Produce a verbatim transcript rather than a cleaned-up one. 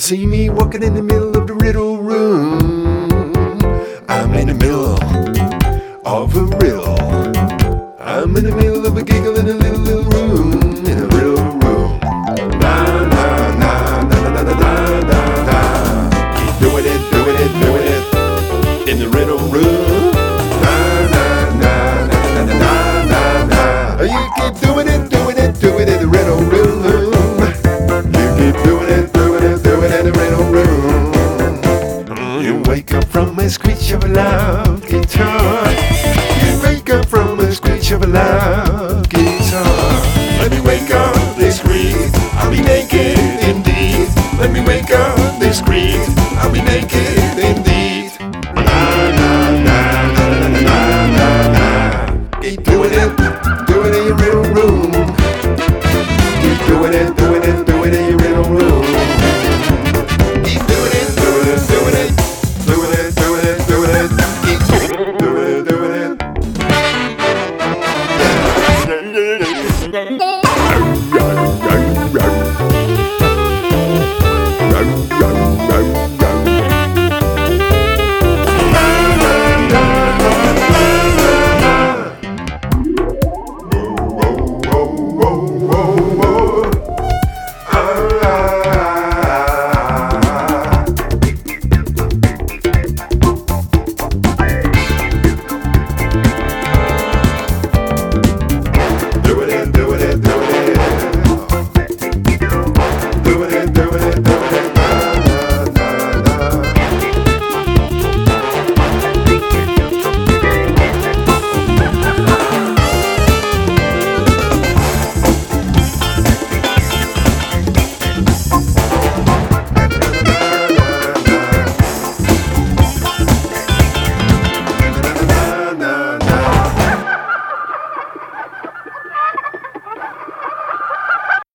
see me walking in the middle of the riddle room. I'm in the middle of a riddle. I'm in the middle of a giggle in a little, little room. In a riddle room. Na na na na na na na na na. Keep doing it, doing it, doing it. In the riddle room. Na na na na na na na na. You keep doing it, doing it, doing it in the riddle room. You keep doing it, doing it, doing it in the riddle room. You wake up from a screech of a loud guitar. You wake up from a screech of a loud guitar. Let me wake up this screech, I'll be naked indeed. Let me wake up this screech, I'll be naked indeed. Na na na na na na na na. Keep doing it, doing it in your riddle room. Keep doing it, doing it, doing it in your riddle room. Keep doing it, doing it, doing it, doing it, doing it, doing it. Keep doing it, doing it. Thank you.